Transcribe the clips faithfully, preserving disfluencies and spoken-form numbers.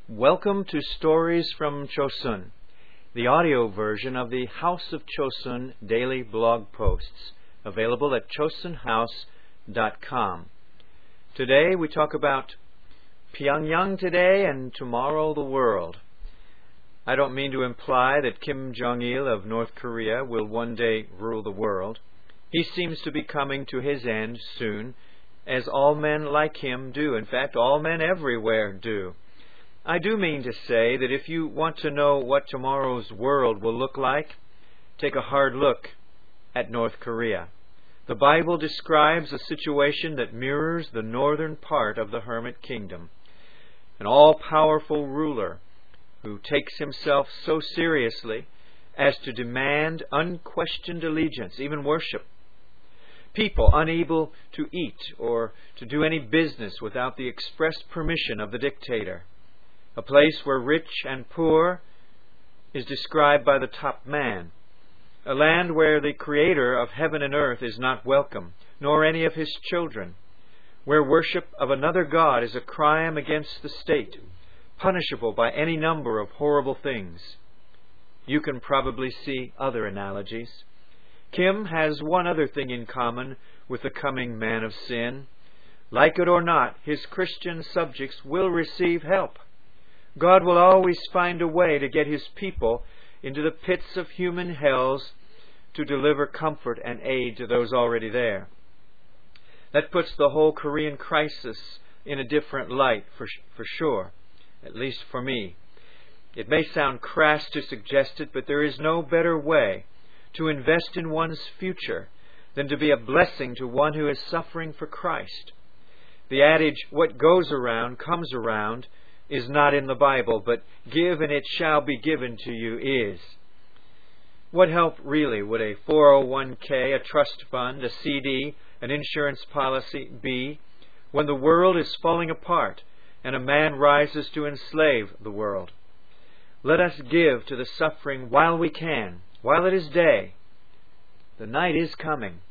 Welcome to Stories from Chosun, the audio version of the House of Chosun daily blog posts, available at chosun house dot com. Today we talk about Pyongyang today and tomorrow the world. I don't mean to imply that Kim Jong-il of North Korea will one day rule the world. He seems to be coming to his end soon, as all men like him do. In fact, all men everywhere do. I do mean to say that if you want to know what tomorrow's world will look like, take a hard look at North Korea. The Bible describes a situation that mirrors the northern part of the Hermit Kingdom. An all-powerful ruler who takes himself so seriously as to demand unquestioned allegiance, even worship. People unable to eat or to do any business without the express permission of the dictator. A place where rich and poor is described by the top man. A land where the Creator of heaven and earth is not welcome, nor any of His children. Where worship of another God is a crime against the state, punishable by any number of horrible things. You can probably see other analogies. Kim has one other thing in common with the coming man of sin. Like it or not, his Christian subjects will receive help. God will always find a way to get His people into the pits of human hells to deliver comfort and aid to those already there. That puts the whole Korean crisis in a different light, for, for sure, at least for me. It may sound crass to suggest it, but there is no better way to invest in one's future than to be a blessing to one who is suffering for Christ. The adage, what goes around comes around, is not in the Bible, but give and it shall be given to you is. What help really would a four oh one k, a trust fund, a C D, an insurance policy be when the world is falling apart and a man rises to enslave the world? Let us give to the suffering while we can, while it is day. The night is coming,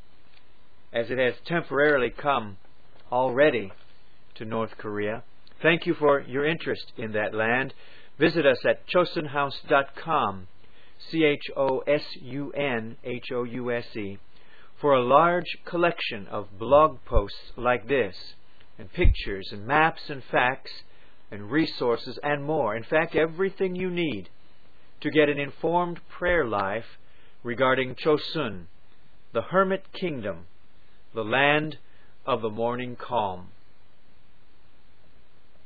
as it has temporarily come already to North Korea. Thank you for your interest in that land. Visit us at chosun house dot com, C H O S U N H O U S E, for a large collection of blog posts like this, and pictures and maps and facts and resources and more. In fact, everything you need to get an informed prayer life regarding Chosun, the Hermit Kingdom, the land of the morning calm.